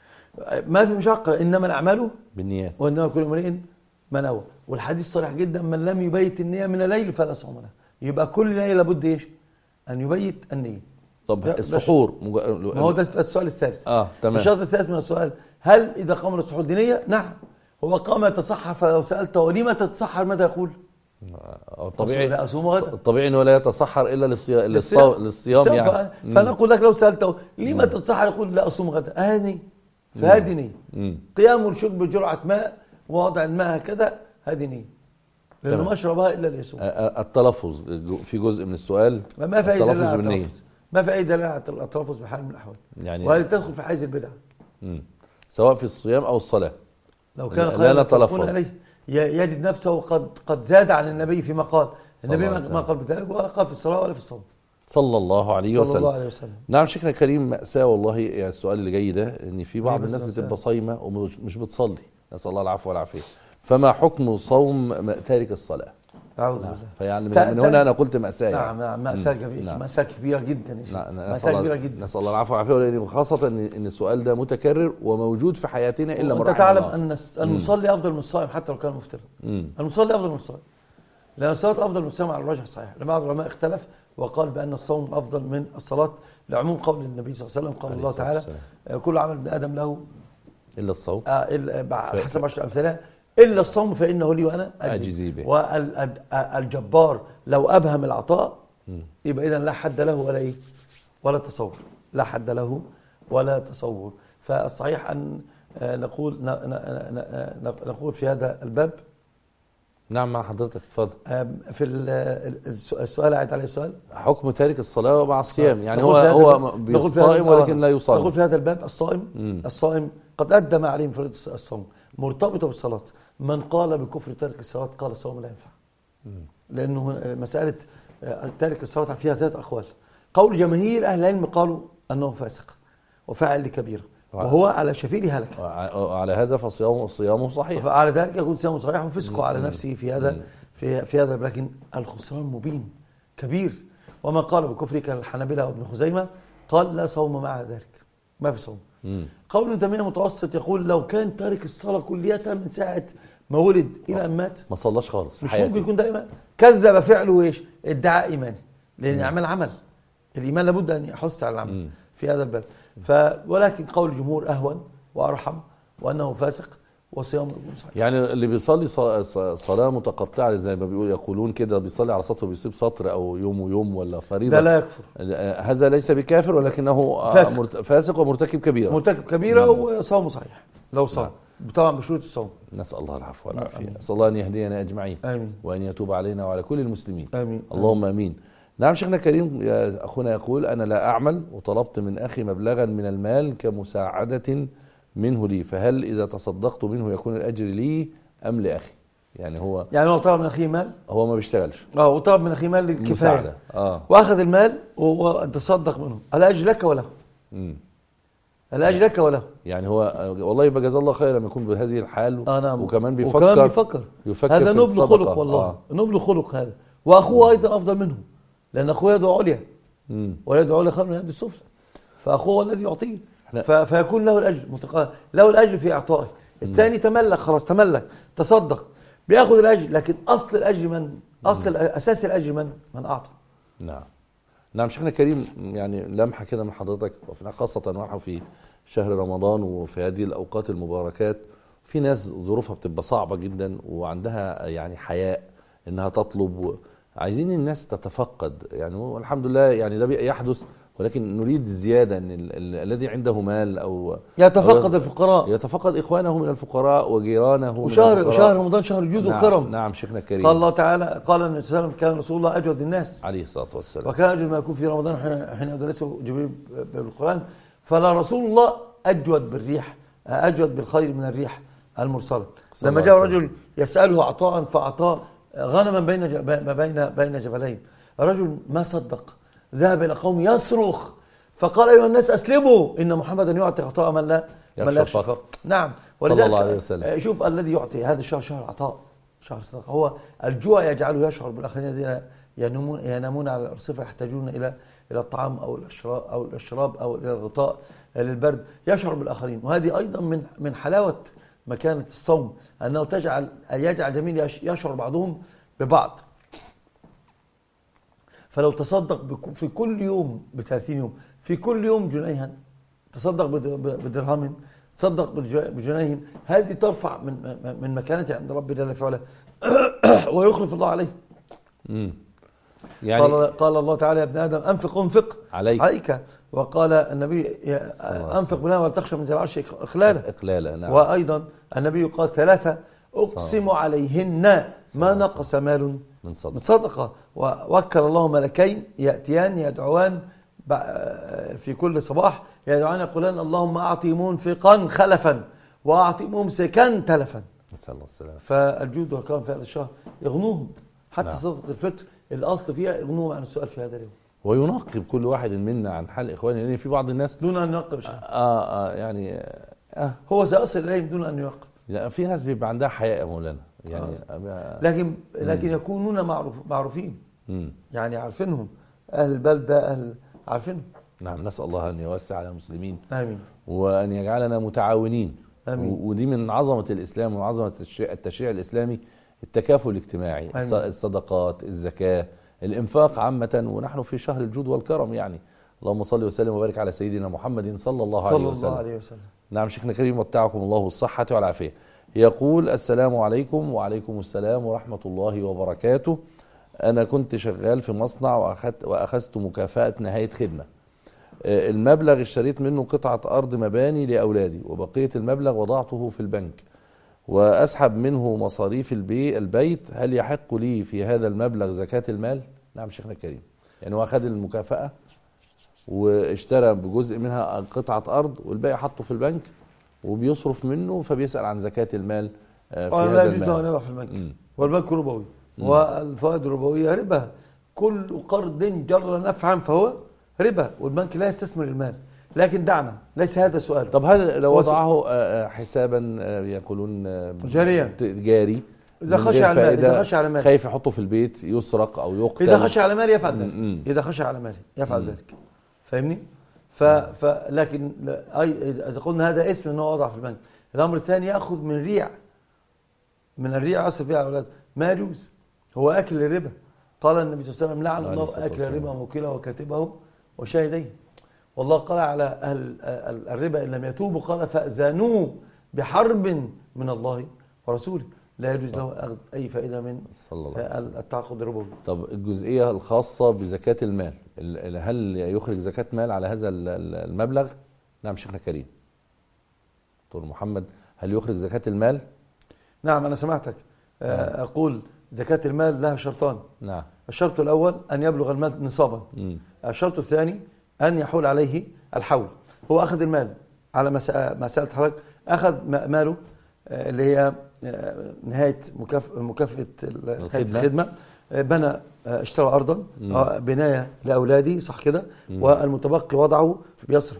ما في مشقة، إنما الأعمال بالنيات وإنما كل امرئ ما نوى. والحديث صريح جدا، من لم يبيت النية من الليل فلا صوم له. يبقى كل ليلة لابد إيش؟ أن يبيت النية. طب السحور مج... ما هو ده السؤال الثالث. اه تمام. الشرط الثالث من السؤال، هل إذا قام للسحور دي نية؟ نعم. هو قام يتصحر، فلو سألته ولما تتصحر ماذا يقول؟ الطبيعي لا أصوم غدا. الطبيعي انه لا يتصحر الا للصيام للصيام, للصيام يعني. فنقول لك لو سألته لما تتصحر يقول لا أصوم غدا. هذه فهذه نية. قيام الشرب بجرعة ماء ووضع الماء هكذا هذه نية، لأنه ما أشربها إلا ليصوم. التلفظ في جزء من السؤال، ما فائدة التلفظ بالنية، ما فائدة لها التلفظ بحال من الأحوال يعني، وهذه تدخل في حيز البدع سواء في الصيام أو الصلاة. لو كان خيرا يتلفظ عليه يجد نفسه قد قد زاد عن النبي فيما قال. النبي ما قال بذلك ولا قال في الصلاة ولا في الصوم صلى الله عليه وسلم. صلى الله عليه وسلم. نعم شيخنا الكريم، مأساة والله. يعني السؤال اللي جاي ده ان في بعض الناس بتبقى صايمة ومش بتصلي، نسأل الله العفو والعافية، فما حكم صوم تارك الصلاة؟ أعوذ بالله. فيعني من هنا أنا قلت مأساة. نعم نعم مأساة كبيرة. نعم. مأساة كبيرة جدا. نعم. مأساة كبيرة جدا. نسأل الله العفو والعافية، ولأن خاصة إن إن السؤال ده متكرر وموجود في حياتنا إلا مرة. أنت تعلم أن المصلي أفضل من الصائم حتى لو كان مفطرا. المصلي أفضل من الصائم، لأن الصلاة أفضل من الصيام على الراجح الصحيح. بعض العلماء اختلف وقال بأن الصوم أفضل من الصلاة لعموم قول النبي صلى الله عليه وسلم. قال الله تعالى كل عمل ابن آدم له إلا الصوم آه إلا حسب عشر أمثالها إلا الصوم فإنه لي وأنا أجزي به. والجبار لو أبهم العطاء يبقى إذن لا حد له ولا إيه ولا تصور، لا حد له ولا تصور. فالصحيح أن نقول نقول في هذا الباب. نعم مع حضرتك، اتفضل. في السؤال عاد عليه السؤال حكم تارك الصلاة مع الصيام، يعني هو هو صائم ولكن لا يصلي. نقول في هذا الباب الصائم مم. الصائم قد أدى ما عليه من فريضة الصوم مرتبطة بالصلاة. من قال بكفر تارك الصلاة قال الصوم لا ينفع، لأنه مسألة تارك الصلاة فيها ثلاث أقوال. قول جماهير أهل العلم قالوا أنه فاسق وفاعل لكبيرة وهو على شفير هلك، على هذا فصيامه صيامه صحيح، فعلى ذلك يكون صيامه صحيح وفسقه على نفسه في هذا في في هذا. لكن الخسران مبين كبير. ومن قال بكفر كالحنابلة وابن خزيمة قال لا صوم مع ذلك، ما في صوم. قول ابن تيمية متوسط يقول لو كان تارك الصلاة كليتها من ساعة ما ولد إلى أن مات ما صلاش خالص، مش ممكن يكون دائما كذب فعله ايش ادعاء إيماني، لأن عمل عمل الإيمان لابد أن يحث على العمل مم. في هذا الباب. ف ولكن قول الجمهور أهون وأرحم وأنه فاسق وصيامه يكون صحيح. يعني اللي بيصلي صلاة متقطعة زي ما بيقول يقولون كده، بيصلي على سطر وبيسيب سطر أو يوم ويوم ولا فريضة، ده لا يكفر. هذا ليس بكافر ولكنه فاسق, فاسق ومرتكب كبيرة مرتكب كبيرة وصومه صحيح لو صام طبعا بشروط الصوم. نسأل الله العفو والعافية. نسأل الله أن يهدينا أجمعين آمين. وأن يتوب علينا وعلى كل المسلمين آمين. اللهم آمين. نعم شيخنا الكريم، أخونا يقول أنا لا أعمل وطلبت من أخي مبلغا من المال كمساعدة منه لي، فهل إذا تصدقت منه يكون الأجر لي أم لأخي؟ يعني هو يعني هو طلب من أخيه مال، هو ما بيشتغلش، اه وطلب من أخيه مال للكفاية، آه. وأخذ المال وتصدق منه، الأجر لك وله. مم. الأجر لك وله. يعني هو والله يبقى جزاه الله خير لما يكون بهذه الحال. آه نعم. وكمان بيفكر وكمان بيفكر, يفكر هذا في نبل الصدقة. خلق والله. آه. نبل خلق هذا. وأخوه أيضا أفضل منه، لأن أخوه يدعو عليا ولا يدعو عليا خير من يد السفلى، فأخوه هو الذي يعطيه، ف... فيكون له الأجر متقارب، له الأجر في إعطائه. الثاني تملك، خلاص تملك، تصدق، بياخذ الأجر، لكن أصل الأجر من أصل أساس الأجر من من أعطى. نعم نعم. شيخنا الكريم، يعني لمحة كده من حضرتك، وفي خاصة ونحن في شهر رمضان وفي هذه الأوقات المباركات، في ناس ظروفها بتبقى صعبة جدا وعندها يعني حياء إنها تطلب، عايزين الناس تتفقد، يعني والحمد لله يعني ده يحدث، ولكن نريد زيادة ان ال ال الذي عنده مال او يتفقد أو الفقراء، يتفقد اخوانه من الفقراء وجيرانه. وشهر وشهر رمضان شهر جود نعم وكرم. نعم شيخنا الكريم. قال الله تعالى، قال النبي صلى الله عليه وسلم: كان رسول الله اجود الناس عليه الصلاة والسلام، وكان اجود ما يكون في رمضان حين يدرسه جبريل بالقرآن. فلا رسول الله اجود بالريح، اجود بالخير من الريح المرسله. لما جاء رجل يسأله عطاء فأعطاه غنما بين بين بين جبلين، الرجل ما صدق، ذهب إلى قوم يصرخ فقال: أيها الناس أسلموا، إن محمدا يعطي عطاء من لا من لا يخشى فقر. نعم، ولذلك شوف الذي يعطي هذا الشهر شهر عطاء، شهر صدقة. هو الجوع يجعله يشعر بالآخرين الذين ينامون ينامون على الأرصفة يحتاجون إلى إلى الطعام أو الأشراب أو الأشراب أو إلى الغطاء للبرد، يشعر بالآخرين. وهذه أيضا من من حلاوة مكانة الصوم، أنه تجعل يجعل جميل يشعر بعضهم ببعض. فلو تصدق في كل يوم بثلاثين يوم، في كل يوم جنيها، تصدق بدرهم، تصدق بجنيه، هذه ترفع من من مكانته عند ربي جل في علاه ويخلف الله عليه. امم يعني قال قال الله تعالى: يا ابن آدم أنفق أنفق عليك, عليك. وقال النبي: أنفق بنا ولا تخشى من ذي العرش إقلالا إقلالا. نعم. وأيضا النبي قال: ثلاثة أقسم عليهن ما نقص مال من صدقة, من صدقة. ووكل الله ملكين يأتيان يدعوان في كل صباح، يدعوان يقولان: اللهم أعطي منفقا خلفا وأعطي ممسكا تلفا. نسأل الله السلامة. فالجود والكرم في هذا الشهر يغنوهم، حتى نعم. صدقة الفطر الأصل فيها يغنوهم عن السؤال في هذا اليوم، وينقب كل واحد منا عن حال إخوانه، لأن في بعض الناس دون أن ينقب شيء. آه, آه يعني آه هو سيصل إليهم دون أن ينقب. لا، في ناس بيبقى عندها حياء يا مولانا، يعني آه. لكن لكن مم. يكونون معروف معروفين، مم. يعني عارفينهم، أهل البلدة أهل عارفينهم. نعم، نسأل الله أن يوسع على المسلمين، آمين، وأن يجعلنا متعاونين. آمين. ودي من عظمة الإسلام وعظمة التشريع الإسلامي، التكافل الاجتماعي. آمين. الصدقات، الزكاة، الإنفاق عامة، ونحن في شهر الجود والكرم. يعني اللهم صل وسلم وبارك على سيدنا محمد صلى الله عليه وسلم. صلى الله عليه وسلم. نعم شيخنا الكريم، متعكم الله بالصحة والعافية. يقول: السلام عليكم. وعليكم السلام ورحمة الله وبركاته. أنا كنت شغال في مصنع وأخذت, وأخذت مكافأة نهاية خدمة. المبلغ اشتريت منه قطعة أرض مباني لأولادي، وبقية المبلغ وضعته في البنك وأسحب منه مصاريف البي البيت. هل يحق لي في هذا المبلغ زكاة المال؟ نعم شيخنا الكريم، يعني هو أخذ المكافأة واشترى بجزء منها قطعة أرض والباقي حطه في البنك وبيصرف منه، فبيسأل عن زكاة المال في هذا المال. لا يجوز له أن يضع في البنك، والبنك ربوي، والفوائد الربوية ربا. كل قرض جر نفعا فهو ربا، والبنك لا يستثمر المال. لكن دعنا، ليس هذا سؤال. طب هذا لو وضعه حسابا يقولون جاريا جاري، إذا خشى على المال، إذا خشى على مال، خايف يحطه في البيت يسرق أو يقتل، إذا خشى على مال يفعل ذلك. إذا خشى على مال يفعل ذلك، فاهمني؟ ف... ف لكن أي إذا قلنا هذا اسم أنه وضع في البنك. الأمر الثاني يأخذ من ريع، من الريع أصل فيها أولاد، ما يجوز، هو أكل الربا. قال النبي صلى الله عليه وسلم: لعن الله أكل الربا وموكله وكاتبه وشاهديه. والله قال على أهل الربا: إن لم يتوبوا قال فأذنوا بحرب من الله ورسوله. لا يجوز له أخذ أي فائدة من التعاقد الربوي. طب الجزئية الخاصة بزكاة المال، هل يخرج زكاة مال على هذا المبلغ؟ نعم شيخنا كريم. دكتور محمد، هل يخرج زكاة المال؟ نعم، أنا سمعتك. آه. أقول زكاة المال لها شرطان. نعم. الشرط الأول أن يبلغ المال نصابا. م. الشرط الثاني أن يحول عليه الحول. هو أخذ المال على مسألة حضرتك، أخذ ماله اللي هي نهاية مكافأة الخدمة، بنى اشترى أرضا، بناية لأولادي، صح كده، والمتبقي وضعه بيصرف منه.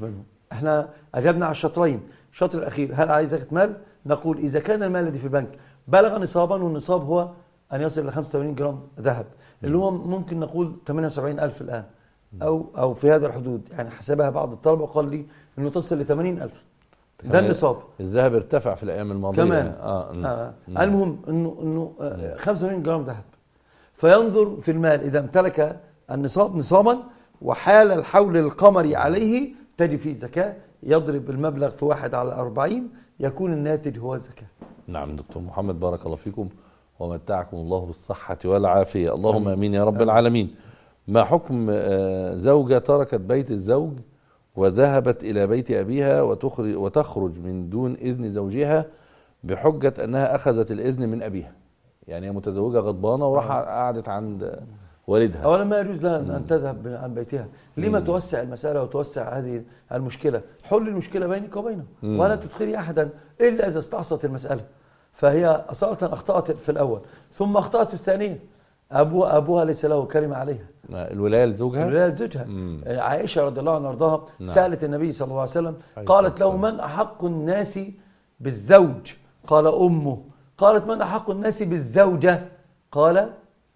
احنا أجبنا على الشطرين. الشطر الأخير هل عليه زكاة مال؟ نقول إذا كان المال الذي في البنك بلغ نصابا، والنصاب هو أن يصل إلى خمسة وثمانين جرام ذهب، اللي هو ممكن نقول ثمانية وسبعين ألف الآن، أو أو في هذا الحدود، يعني حسبها بعض الطلبة وقال لي إنه تصل ل ثمانين ألف. ده النصاب. الذهب ارتفع في الأيام الماضية كمان. آه. آه. المهم إنه إنه خمسة وثمانين جرام ذهب، فينظر في المال إذا امتلك النصاب نصابا وحال الحول القمري عليه تجب فيه الزكاة، يضرب المبلغ في واحد على أربعين، يكون الناتج هو الزكاة. نعم دكتور محمد، بارك الله فيكم ومتعكم الله بالصحة والعافية، اللهم امين يا رب العالمين. ما حكم زوجة تركت بيت الزوج وذهبت إلى بيت أبيها وتخرج, وتخرج من دون إذن زوجها بحجة أنها أخذت الإذن من أبيها؟ يعني هي متزوجة غضبانة وراح قعدت عند والدها. أولا ما يجوز لها أن تذهب عن بيتها. لما توسع المسألة وتوسع هذه المشكلة؟ حل المشكلة بينك وبينه، ولا تدخلي أحدا إلا إذا استعصت المسألة. فهي أصالة أخطأت في الأول، ثم أخطأت في الثانية. أبوها أبوها ليس له كلمة عليها. الولاية لزوجها؟ الولاية لزوجها. عائشة رضي الله عنها وارضاها سألت النبي صلى الله عليه وسلم، قالت له: من أحق الناس بالزوج؟ قال: أمه. قالت: من أحق الناس بالزوجة؟ قال: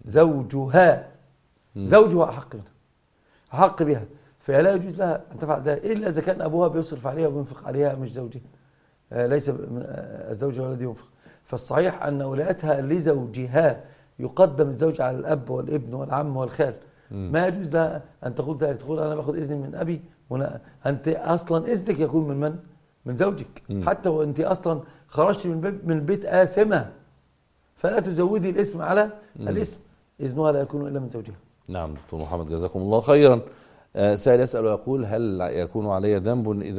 زوجها. زوجها أحق منها، أحق بها، فلا يجوز لها أن تفعل ذلك إلا إذا كان أبوها بيصرف عليها وينفق عليها، مش زوجها. ليس الزوج هو الذي ينفق. فالصحيح أن ولايتها لزوجها، يقدم الزوج على الأب والابن والعم والخال. ما يجوز لها أن تقول ذلك، تقول أنا باخذ إذن من أبي. أنت أصلا إذنك يكون من من؟ من زوجك. حتى وأنت أصلا خرجت من من البيت آثمة، فلا تزودي الاسم على الاسم، إذنها لا يكون إلا من زوجها. نعم دكتور محمد، جزاكم الله خيرا. آه سائل يسأل ويقول: هل يكون علي ذنب إذا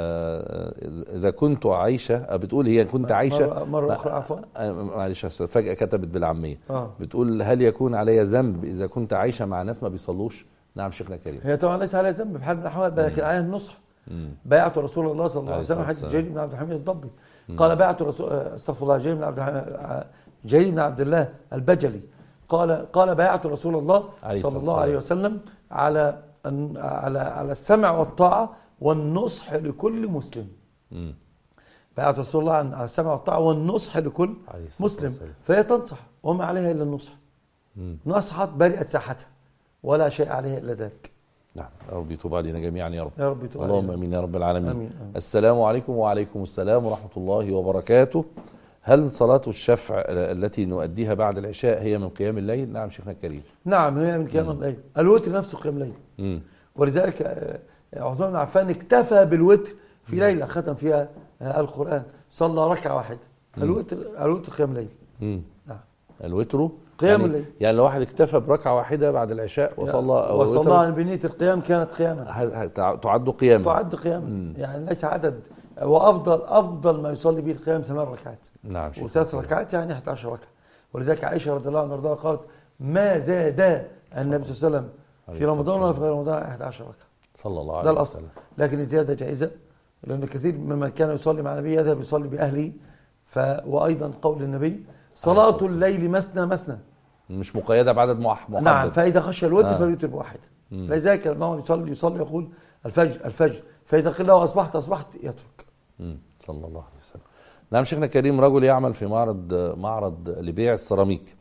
آه إذا كنت عايشة؟ بتقول هي كنت عايشة مرة, مرة أخرى عفوا آه معلش فجأة كتبت بالعامية. آه. بتقول: هل يكون علي ذنب إذا كنت عايشة مع ناس ما بيصلوش؟ نعم شيخنا الكريم. هي طبعا ليس عليها ذنب بحال من الأحوال، لكن عليها النصح. بايعت رسول الله صلى الله عليه وسلم، حديث جرير بن عبد الحميد الضبي قال: بايعت رسول استغفر الله جرير بن عبد جرير بن عبد الله البجلي قال قال بايعت رسول الله صلى الله عليه وسلم على على على السمع والطاعة والنصح لكل مسلم. مم. بايعت رسول الله على السمع والطاعة والنصح لكل مسلم، فهي تنصح وما عليها إلا النصح. مم. نصحت برئت ساحتها ولا شيء عليها إلا ذلك. نعم، يا رب يتوب علينا جميعا يا رب. يا رب يتوب اللهم امين يا رب العالمين. أمين. أمين. السلام عليكم. وعليكم السلام ورحمة الله وبركاته. هل صلاة الشفع التي نؤديها بعد العشاء هي من قيام الليل؟ نعم شيخنا الكريم. نعم هي من قيام الليل. الوتر نفسه قيام الليل. مم. ولذلك عثمان بن عفان اكتفى بالوتر في ليلة ختم فيها القرآن، صلى ركعة واحدة. الوتر الوتر قيام الليل. نعم. الوتر قيام يعني الليل. يعني لو واحد اكتفى بركعة واحدة بعد العشاء وصلى وصلى بنية القيام كانت قياما. تعد قياما. تعد قياما. يعني ليس عدد، وافضل افضل ما يصلي به القيام ثمان ركعات. نعم. وثلاث ركعات يعني احد عشر ركعة. ولذلك عائشة رضي الله عنها وارضاها قالت: ما زاد النبي صلى الله عليه وسلم في رمضان ولا في غير رمضان احد عشر ركعة. صلى الله عليه وسلم. ده الأصل. لكن الزيادة جائزة، لأن كثير ممن كان يصلي مع النبي يذهب يصلي بأهله. ف وأيضا قول النبي: صلاة الليل مثنى مثنى، مش مقيدة بعدد محدد. نعم، فإذا خشى الوتر آه. فليوتر بواحد. لذلك لما يصلي يصلي يقول الفجر الفجر، فإذا قيل له أصبحت أصبحت يترك. مم. صلى الله عليه وسلم. نعم شيخنا الكريم، رجل يعمل في معرض معرض لبيع السيراميك،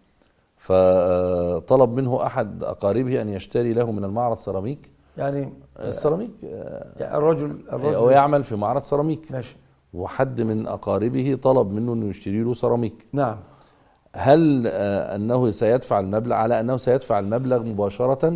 فطلب منه أحد أقاربه أن يشتري له من المعرض سيراميك. يعني السيراميك يعني الرجل الرجل هو يعمل في معرض سيراميك، ماشي، وحد من أقاربه طلب منه أنه يشتري له سيراميك. نعم. هل أنه سيدفع المبلغ على أنه سيدفع المبلغ مباشرة،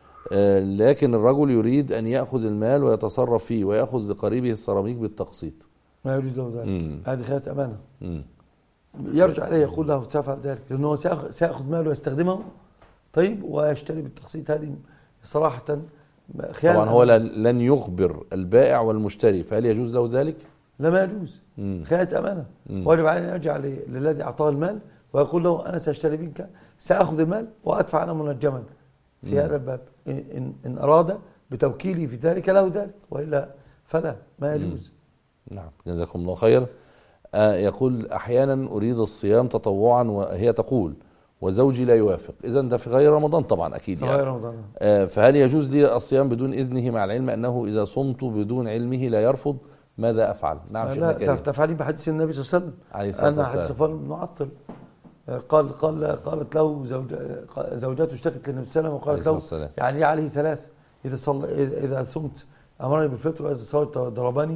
لكن الرجل يريد أن يأخذ المال ويتصرف فيه ويأخذ لقريبه السيراميك بالتقسيط؟ ما يجوز له ذلك. هذه خيانة أمانة. مم. يرجع عليه يقول له سيفعل ذلك، لأنه سيأخذ ماله ويستخدمه طيب ويشتري بالتقسيط. هذه صراحة خيانة. طبعا هو لن يخبر البائع والمشتري، فهل يجوز له ذلك؟ لا، ما يجوز. خيانة أمانة. واجب عليه أن يرجع للذي أعطاه المال ويقول له: أنا سأشتري منك، سأخذ المال وأدفع أنا منجما في هذا الباب. إن, إن أراد بتوكيلي في ذلك له ذلك، وإلا فلا، ما يجوز. نعم، جزاكم الله خير. آه يقول: أحيانا أريد الصيام تطوعا، وهي تقول: وزوجي لا يوافق، إذا ده في غير رمضان طبعا أكيد في يعني. غير رمضان. آه فهل يجوز لي الصيام بدون إذنه مع العلم أنه إذا صمت بدون علمه لا يرفض؟ ماذا أفعل؟ نعم شيخنا لا الكريم. تفعلين بحديث النبي صلى الله عليه وسلم عليه الصلاة أن حديث والسلام. صفوان بن معطل قال قال قالت له زوج زوجاته اشتكت للنبي صلى الله عليه وسلم وقالت له والسلام. يعني عليه ثلاث، إذا صلى إذا صمت أمرني بالفطر وإذا صليت ضربني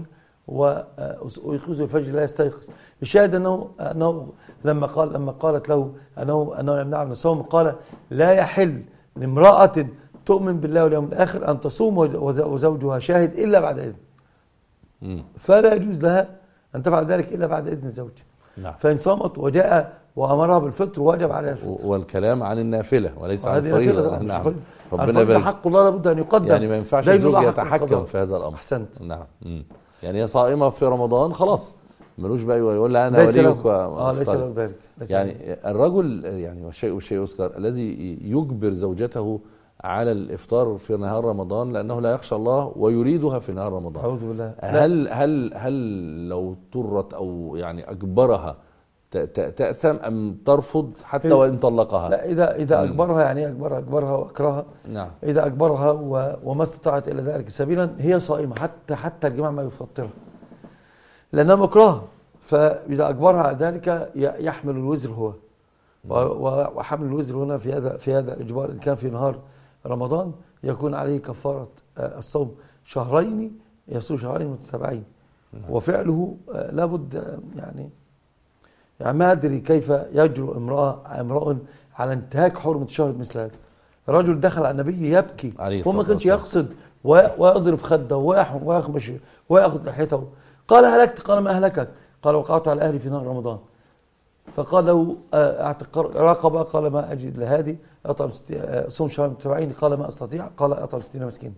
ويقظ الفجر لا يستيقظ. الشاهد أنه أنه لما قال لما قالت له أنه أنه يمنع من الصوم قال لا يحل لامرأة تؤمن بالله واليوم الآخر أن تصوم وزوجها شاهد إلا بعد إذن. فلا يجوز لها أن تفعل ذلك إلا بعد إذن الزوج. نعم. فإن صامت وجاء وأمرها بالفطر وجب عليها الفطر. والكلام عن النافلة وليس عن الفريضة. نعم. ربنا يبارك. حق الله لابد أن يقدم، يعني ما ينفعش الزوج يتحكم في هذا الأمر. أحسنت. نعم. مم. يعني هي صائمة في رمضان خلاص ملوش بقى يقول لها أنا وليك. اه ليس له ذلك. يعني الرجل يعني والشيء والشيء يذكر الذي يجبر زوجته على الإفطار في نهار رمضان لأنه لا يخشى الله ويريدها في نهار رمضان. أعوذ بالله. هل هل هل لو اضطرت أو يعني أجبرها تأثم أم ترفض حتى وإن طلقها؟ لا إذا إذا أجبرها يعني أجبرها أجبرها وأكرهها. نعم. إذا أجبرها وما استطاعت إلى ذلك سبيلا هي صائمة حتى حتى الجماع ما يفطرها لأنها مكرهة. فإذا أجبرها على ذلك يحمل الوزر هو، وحمل الوزر هنا في هذا في هذا الإجبار إن كان في نهار رمضان يكون عليه كفارة الصوم شهرين، يصوم شهرين متتابعين. وفعله لابد يعني يعني ما أدري كيف يجرؤ امرأة امرأ على انتهاك حرمة شهر مثل هذا. رجل دخل على النبي يبكي وما كانش يقصد ويضرب خده ويخمش ويأخذ لحيته. قال هلكت؟ قال ما أهلكك؟ قال وقعت على أهلي في نهار رمضان. فقال له اعتق رقبة؟ قال ما أجد لهذه. أطعم صوم شهر متتابعين؟ قال ما أستطيع. قال أطعم ستين مسكين.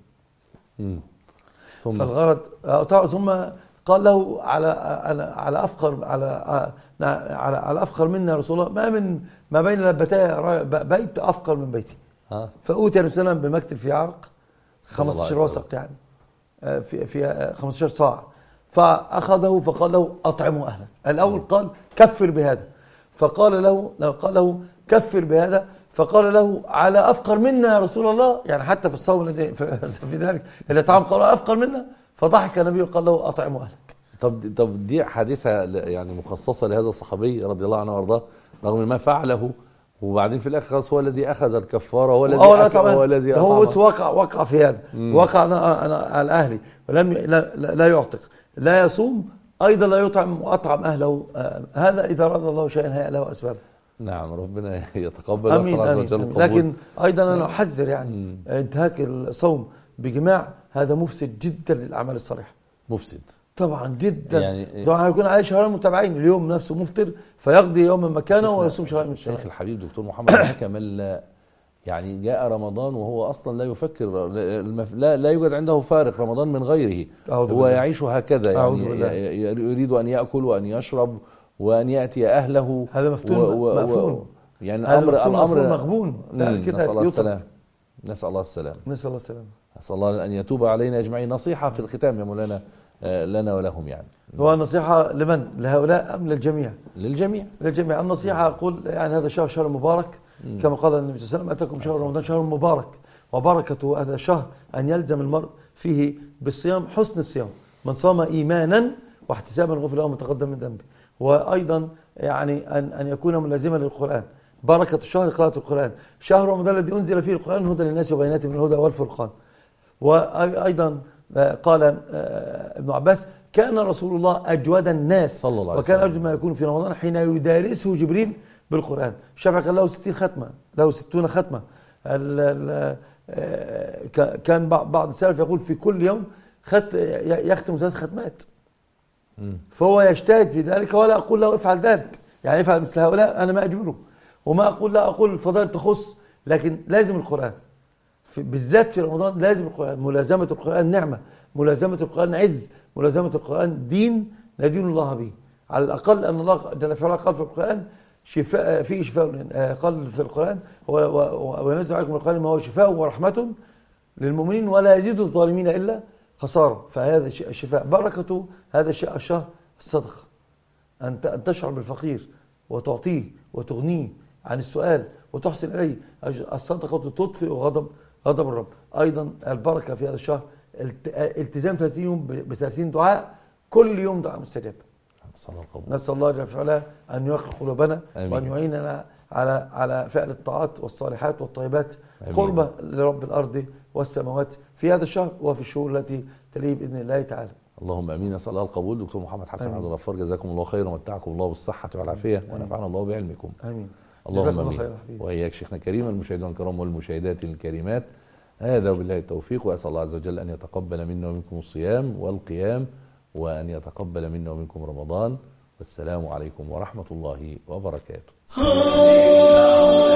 فالغرض ثم قال له على على أفقر على على على أفقر منا يا رسول الله، ما من ما بين لبتي بيت أفقر من بيتي. فأوتي النبي صلى الله عليه وسلم بمكتب في عرق خمسة عشر وسق يعني في في خمسة عشر صاع. فأخذه فقال له أطعمه أهلك. الأول قال كفر بهذا، فقال له قال له كفر بهذا، فقال له على أفقر منا يا رسول الله، يعني حتى في الصوم الذي في ذلك الإطعام قال أفقر منا. فضحك النبي وقال له أطعمه أهلك. طب طب دي حادثة يعني مخصصة لهذا الصحابي رضي الله عنه وارضاه رغم ما فعله، وبعدين في الآخر هو الذي أخذ الكفارة هو الذي أكل هو الذي أطعم. هو بس وقع وقع في هذا. مم. وقع أنا أنا على أهلي ولم لا, لا يعتق لا يصوم أيضا لا يطعم وأطعم أهله. آه هذا إذا أراد الله شيئا هيأ له أسباب. نعم ربنا يتقبل. أمين أمين أمين. لكن أيضا أنا أحذر يعني مم. انتهاك الصوم بجماع هذا مفسد جدا للأعمال الصالحة. مفسد طبعا جدا. يعني طبعا هيكون عليه شهرين متابعين، اليوم نفسه مفطر فيقضي يوما مكانه ويصوم شهرين متابعين. الشيخ الحبيب دكتور محمد هناك من لا يعني جاء رمضان وهو اصلا لا يفكر لا لا يوجد عنده فارق رمضان من غيره، هو بالله. يعيش هكذا يعني يريد ان ياكل وان يشرب وان ياتي اهله. هذا مفتون مأفون يعني الامر الامر مغبون. نسال الله السلام نسال الله السلام نسال الله السلام نسال الله ان يتوب علينا اجمعين. نصيحه في الختام يا مولانا لنا ولهم يعني. هو نصيحة لمن؟ لهؤلاء أم للجميع؟ للجميع. للجميع. النصيحة أقول يعني هذا شهر شهر مبارك كما قال النبي صلى الله عليه وسلم أتاكم شهر رمضان شهر مبارك وبركته هذا الشهر أن يلزم المرء فيه بالصيام حسن الصيام. من صام إيمانا واحتسابا غفر له ما تقدم من ذنبه. وأيضا يعني أن أن يكون ملازما للقرآن. بركة الشهر قراءة القرآن. شهر رمضان الذي أنزل فيه القرآن هدى للناس وبينات من الهدى والفرقان. وأيضا قال ابن عباس كان رسول الله أجود الناس صلى الله عليه وسلم، وكان أجود ما يكون في رمضان حين يدارسه جبريل بالقرآن. الشافعي كان له ستين ختمة له ستون ختمة. كان بعض السلف يقول في كل يوم خت يختم ثلاث ختمات. فهو يجتهد في ذلك ولا أقول له افعل ذلك يعني افعل مثل هؤلاء، أنا ما أجبره وما أقول لا أقول الفضائل تخص، لكن لازم القرآن بالذات في رمضان. لازم القرآن، ملازمة القرآن نعمة، ملازمة القرآن عز، ملازمة القرآن دين ندين الله به على الأقل. أن الله جل وعلا قال في القرآن شفاء فيه شفاء، قال في القرآن وينزل عليكم القرآن ما هو شفاء ورحمة للمؤمنين ولا يزيد الظالمين إلا خسارة. فهذا الشفاء بركته هذا الشيء الشهر الصدقة، أن تشعر بالفقير وتعطيه وتغنيه عن السؤال وتحسن إليه. الصدقة تطفئ غضب غضب الرب. أيضا البركة في هذا الشهر التزام ثلاثين يوم ب ثلاثين دعاء، كل يوم دعاء مستجاب. نسأل الله جل وعلا أن يوفق قلوبنا وأن يعيننا على على فعل الطاعات والصالحات والطيبات قربة لرب الأرض والسماوات في هذا الشهر وفي الشهور التي تليه بإذن الله تعالى. اللهم امين. نسال الله القبول. دكتور محمد حسن عبد الغفار، جزاكم الله خيرا ومتعكم الله بالصحه والعافيه ونفعنا الله بعلمكم. امين. اللهم امين. واياك شيخنا الكريم. المشاهدين الكرام والمشاهدات الكريمات، هذا وبالله التوفيق، واسال الله عز وجل ان يتقبل منا ومنكم الصيام والقيام، وان يتقبل منا ومنكم رمضان. والسلام عليكم ورحمه الله وبركاته.